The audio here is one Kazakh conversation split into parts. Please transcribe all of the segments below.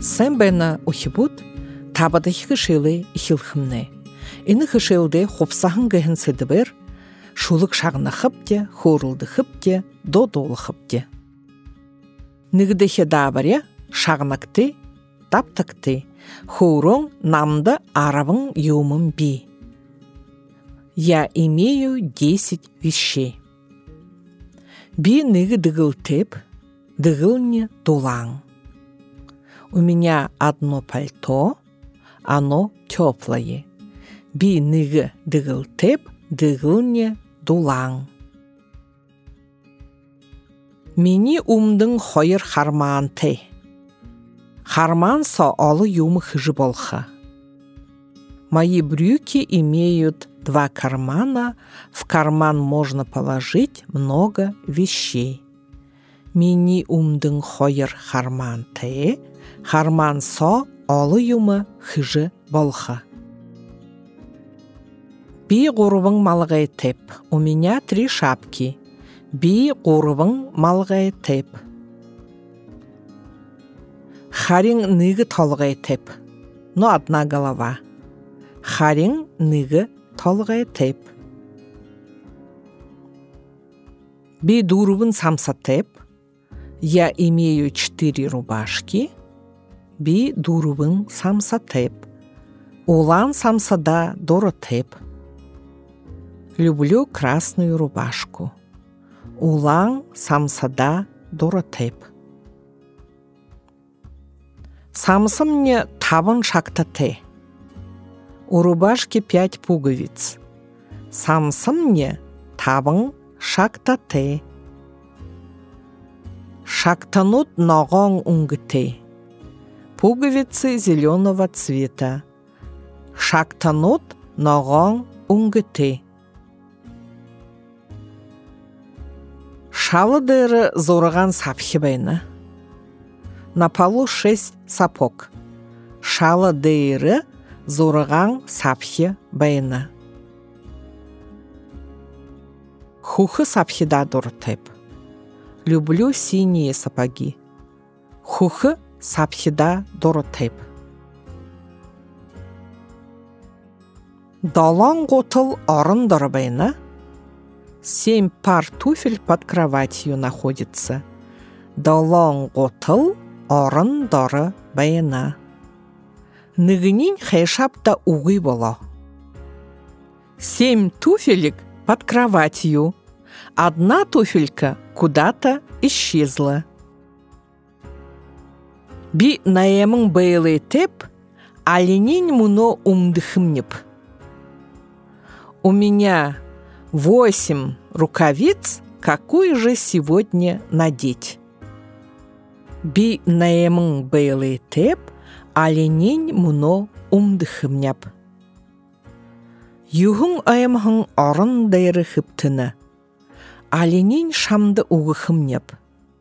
Сен бена ухибут, табада хишилы ихилхимне. Ины хишилде хопсахын гехін седібір, шулық шағына хыпте, хорылды хыпте, додолы хыпте. Нигдехе дабаре шағынакты, таптакты, хорон намды арабын юмын би. Я имею 10 вещей. Би ныгы дыгыл теп, дыгылне дулаң. У меня одно пальто, оно теплое. Би ныгы дыгыл теп, дыгылне дулаң. Мені умдың хойыр харман те. Харман со олы юмы хыжы болха. Мои брюки имеют 2 кармана, в карман можно положить много вещей. Мені умдың хойыр харман те, харман со олы юмы хыжы болха. Би ғурыбың малғай теп, у меня 3 шапки. Би ғурыбың малғай теп. Харин ныгы толғай теп, но одна голова. Харин ныгы толғай теп. Би дурыбын самса теп. Я имею 4 рубашки. Би дурыбын самса теп. Улан самсада доры теп. Люблю красную рубашку. Улан самсада доры теп. Самсы мне табын шакта те. У рубашки 5 пуговиц. Самсы мне табын шакта те. Шактанут ногон унгте. Пуговицы зеленого цвета. Шактанут ногон унгте. Шалы дыры зорыған сапхи байна. На полу 6 сапог. Шалы дыры зорыған сапхи байна. Хухы сапхида дұртеп. Люблю синие сапоги. Хухы сапхида дұртеп. Далан ғотыл арын дұрбайна. 7 пар туфель под кроватью находится. Далан ғотыл арын дұрбайна. Ныгынин хайшапта уғи бола. 7 туфелек под кроватью. Одна туфелька куда-то исчезла. Би наемың бейлы теп, аленин муно умдыхымнеп. У меня 8 рукавиц, какую же сегодня надеть? Би наемың бейлы теп, аленин муно умдыхымнеп. Юхың айымхың арын дайры хыптыны. Аленин шамды уғыхымнеп.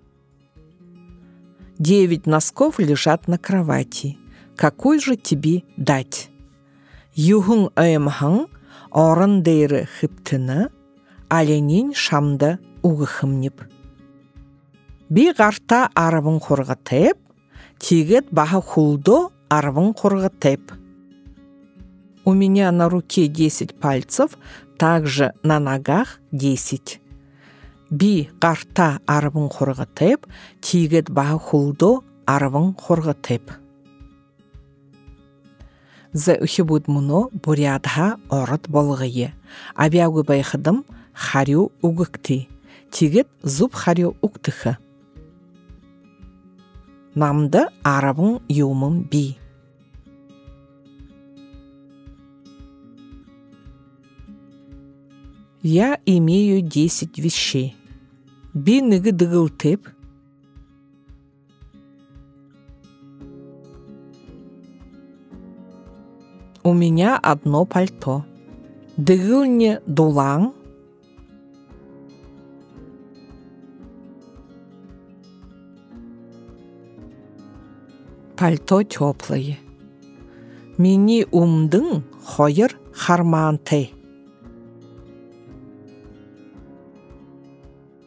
9 носков лежат на кровати. Какой же тебе дать? Юхың айымхың арын дайры хыптыны. Аленин шамды уғыхымнеп. Би ғарта арабын қорғатып, тегет бағы хулдо арабын қорғатып. У меня на руке 10 пальцев, также на ногах 10. Би ғарта арабын қорғатып, тегет бағы хулдо арабын қорғатып. За ухибуд муно бурядха орат болғые. Абягу байхадым харю угыкты. Тегет зуб харю уктыхы. Намды арабын юмым би. Я имею 10 вещей. Би ныгы дыгыл теп. У меня одно пальто. Дыгылне дулаң. Пальто теплое. Мені умдың хойыр харман те.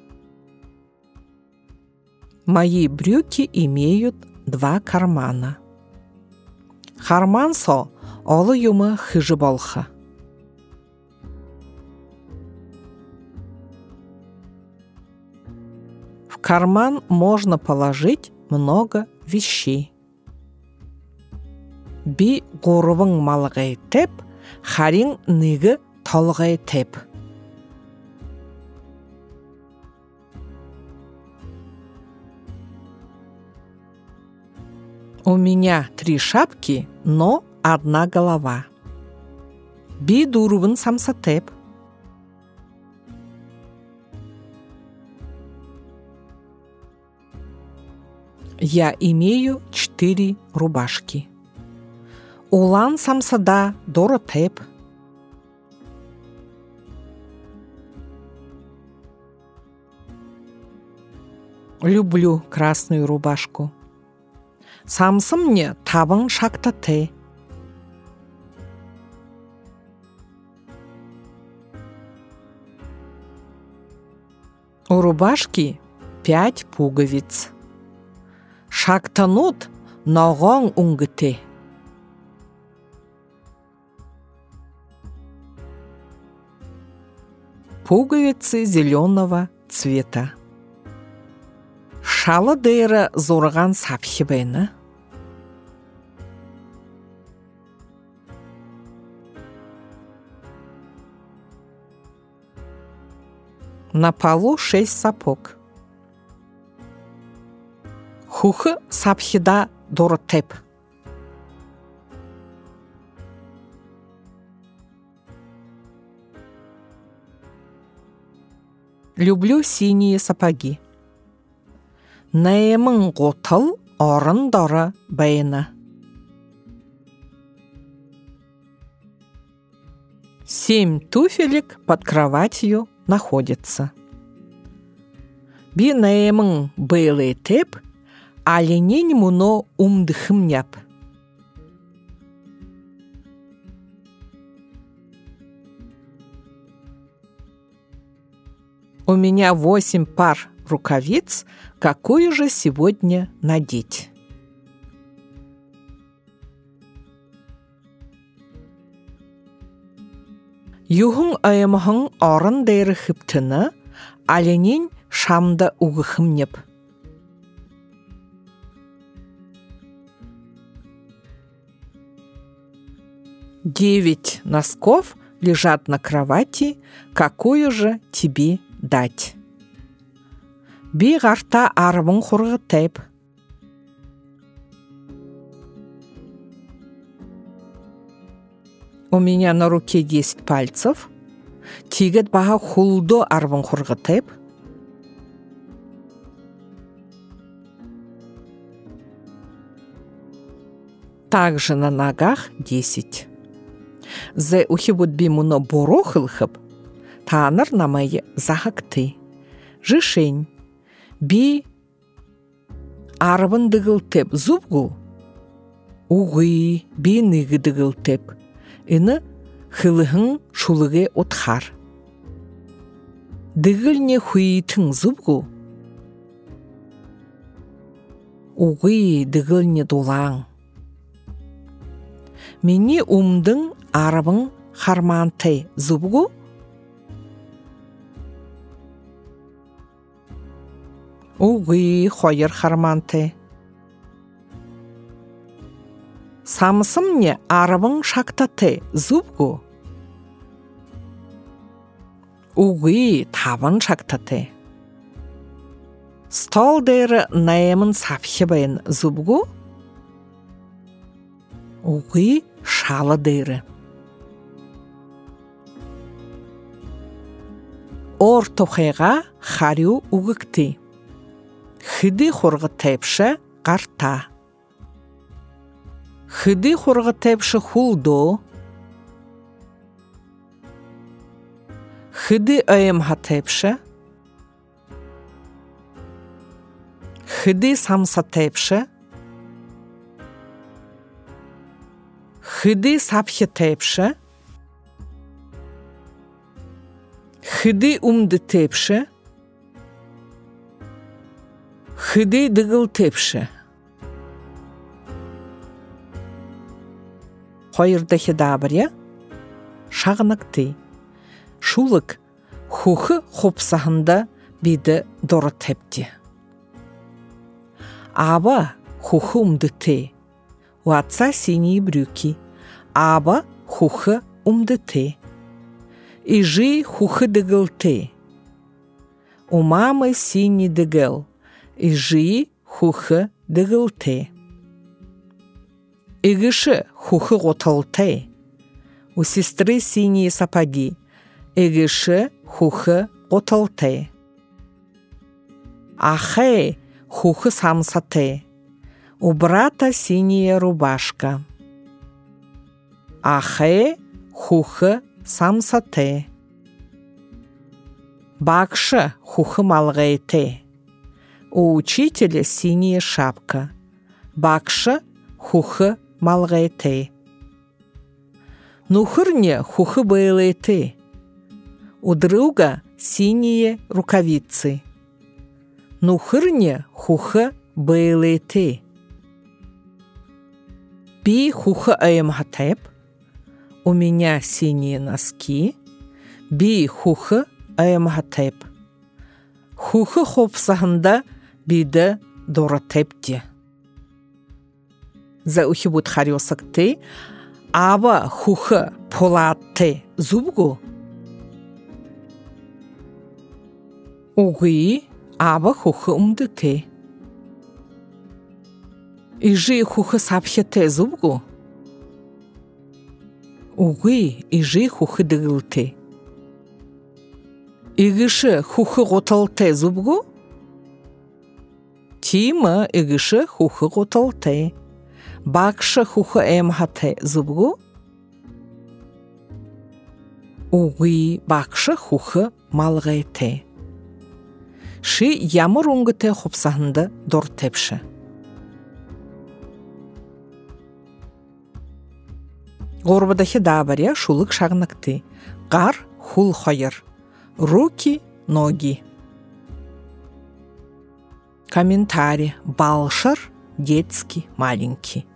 Мои брюки имеют 2 кармана. Харман со олы юмы хыжы болхы. В карман можно положить много вещей. Би ғурыбың малғай теп, харин ныгы толғай теп. У меня 3 шапки, но 1 голова. Би дурубын самса теп. Я имею 4 рубашки. Улан самсада дора теп. Люблю красную рубашку. Самсым мне табын шакта те. У рубашки 5 пуговиц. Шактанут ноғон унгыте. Пуговицы зеленого цвета. Шалы дейрі зорған сапхибайны. На полу 6 сапог. Хухы сапхида доры теп. Люблю синие сапоги. Наемын ғотыл орын доры байына. 7 туфелек под кроватью находится. Би наемын бейлы теп, аленень муно умдыхым няп. У меня 8 пар рукавиц, какую же сегодня надеть? Юхын айымығын орын дейрі хыптыны, аленень шамда уғыхым неп. 9 носков лежат на кровати, какую же тебе дать? Би ғарта арыбын құрғы тәп. У меня на руке 10 пальцев. Тигет баға хулдо арыбын құрғы тәп. Также на ногах 10. Зе ухибут би муно борохылхып, таныр намайы захакты. Жишень. Би арыбын дыгыл теп зубгу. Уғы би ныгы дыгыл теп. Ины хылыхын шулыге отхар. Дыгылне хуитын зубгу. Уғы дыгылне долаң. Мені умдың арыбын хармантай зубгу. Уғы хойыр хармантай. Самысым не арыбын шактатай зубгу. Уғы табын шактатай. Стол дейрі наемын сапхибайын зубгу. Уғы шалы дейрі. Ор тухайға харю уғыкты. Хыды хорғы тәпші қарта. Хыды хорғы тәпші хулдо. Хыды айымға тәпші. Хыды самса тәпші. Хыды сапхи тәпші. Хыды умды тәпші. Хыды дыгыл тәпші. Қойырдахи дабыря шағынакты. Шулык хухы хопсахында биді доры тепті. Аба хухы умдыты. У отца синие брюки. Аба хухы умдыты. Ижи хухы дыгылты. У мамы синий дыгыл. Ижи хухы дыгылты. Игыши хухы готылты. У сестры синие сапоги. Игыши хухы готылты. Ахэ хухы самсаты. У брата синяя рубашка. Ахэ хухы самсаты. Бакшы хухы малгайты. У учителя синяя шапка. Бакшы хухы малгайты. Нухырне хухы байлайты. У друга синие рукавицы. Нухырне хухы байлайты. Би хухы аямхатеп. У меня синие носки. Би хухы аямхатеп. Хухы хопсахында биді дора тепті. За ухибут харёсакты. Аба хухы полатты зубгу. Угы аба хухы умдыты. Ижи хухы сапхеты зубгу. Угы ижи хухы дыгылты. Игыши хухы готалты зубгу. Тима игыши хухы готалты. Бакшы хухы эмхаты зубгу. Угы бакшы хухы малгайты. Ши ямыр уңгыты хопсахынды дор тепші. Горбадахи дабаря шулык шагнакты. Гар хул хайыр. Руки, ноги. Комментарий. Балшар, детский, маленький.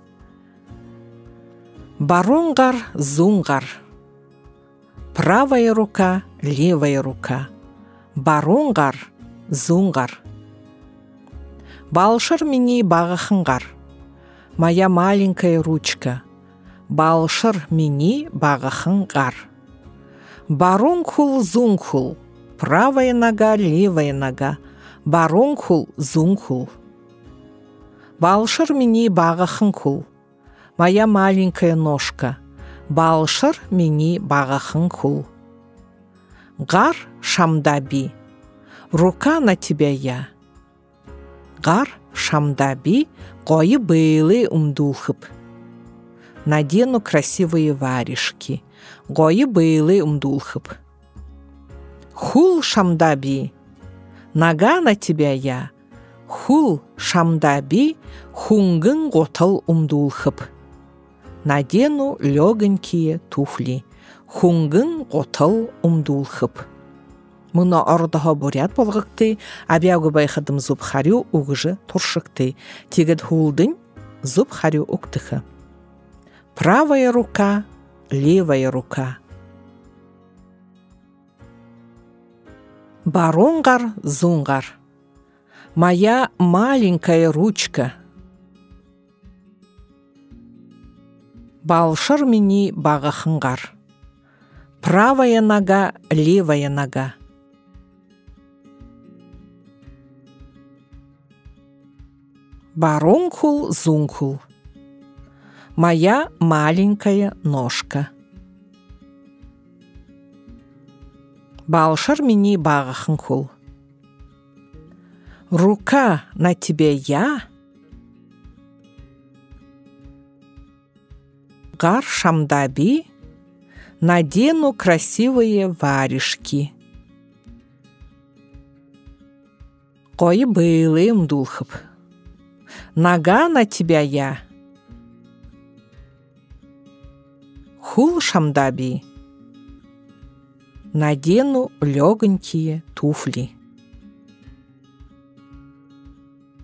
Баронгар, зунгар. Правая рука, левая рука. Баронгар, зунгар. Балшар мини багахынгар. Моя маленькая ручка. Балшар мини багахынгар. Баронгхул, зунгхул. Правая нога, левая нога. Баронгхул, зунгхул. Балшар мини багахынгхул. Моя маленькая ножка. Балшар мини багахынгхул. Гар шамдаби. Рука на тебя я. Гар шамдаби. Қойы бейлы умдулхып. Надену красивые варежки. Гойы бейлы умдулхып. Хул шамдаби. Нога на тебя я. Хул шамдаби. Хунгын готал умдулхып. Надену легонькие туфли. Хунгын готал умдулхып. Мұны ордаға бурят болғықты, абиягу байхадым зуб харю уғжы туршыкты. Тегід хулдың зуб харю уктыхы. Правая рука, левая рука. Баронгар, зунгар. Моя маленькая ручка. Балшар мини багахынгар. Правая нога, левая нога. Баронгхул, зунгхул. Моя маленькая ножка. Балшар мини багахынгхул. Рука на тебе я. Гар шамдаби. Надену красивые варежки. Қойы бейлы умдулхып. Нога на тебя я. Хул шамдаби. Надену легонькие туфли.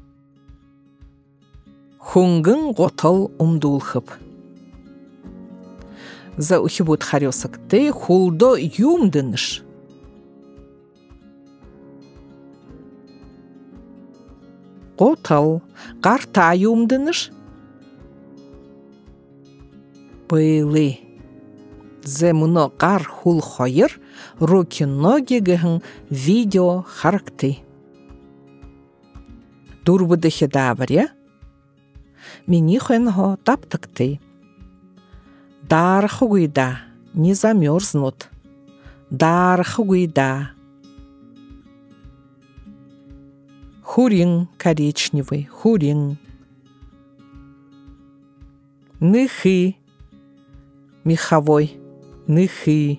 Хунгын готал умдулхып. За ухибут харёсыкты хулдо юмдыныш. Котал карта юмдыныш. Пылы. Зе муно кар хул хойыр руки ноги гыхын видео характы. Дурбыдыхи дабыря. Мини хэнхо таптыкты. Дархугуйда не замерзнут. Дархугуйда. Хурин коричневый, хурин. Ныхы меховой, ныхы.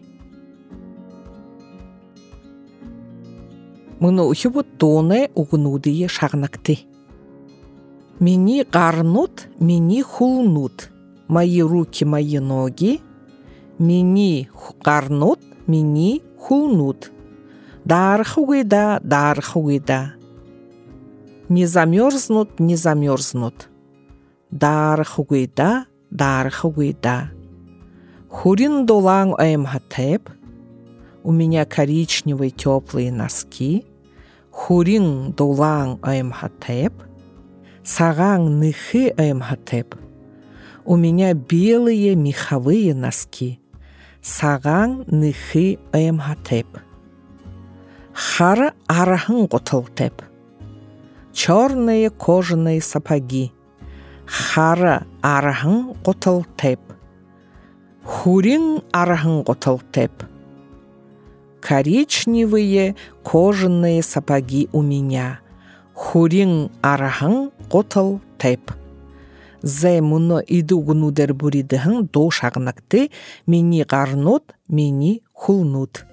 Муну ухибут тоне угнудые шагнакты. Мини гарнут, мини хулнут. Мои руки, мои ноги. Мини гарнут, мини хулнут. Дархугуйда, дархугуйда. Не замерзнут, не замерзнут. Дархугуйда, дархугуйда. Хурин долан эмхатеп. У меня коричневые теплые носки. Хурин долан эмхатеп. Саган ныхы эмхатеп. У меня белые меховые носки. Саган ныхы эмхатеп. Хара арахын готалтеп. Черные кожаные сапоги. Хара арахын готалтеп. Хурин арахын готалтеп. Коричневые кожаные сапоги у меня. Хурин арахын готалтеп. Зе муно идугнудер буридыхын до шагнакты мини гарнут, мини хулнут.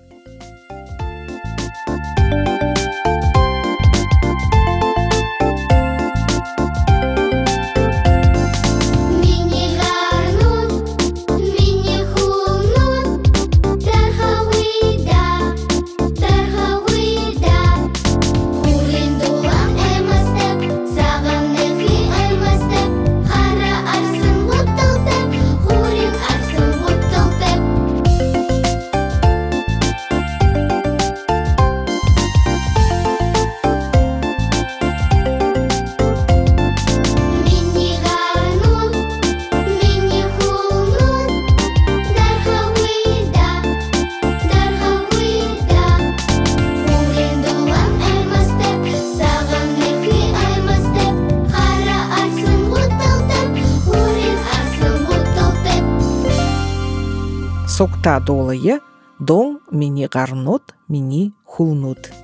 Сокта долые, дон мини гарнот, мини хулнут.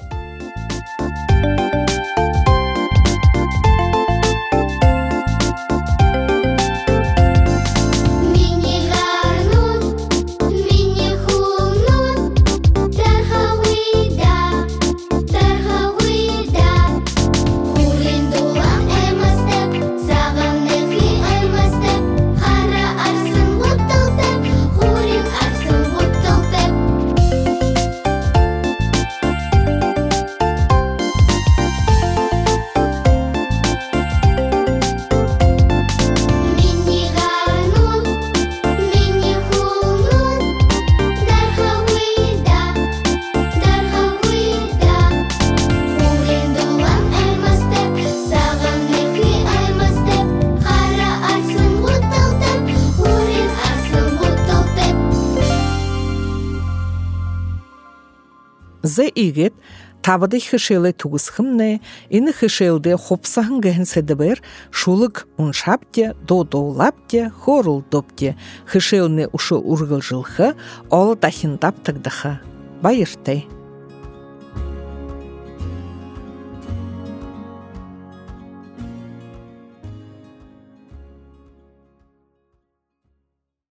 Зе игет табыды хышелы тугысхымне, ины хышелде хопсахын гэнседебер, шулык уншапте, додолапте, хорулдопте, хышелне ушы ургыл жылхы, ол дахин таптагдыхы. Байырты.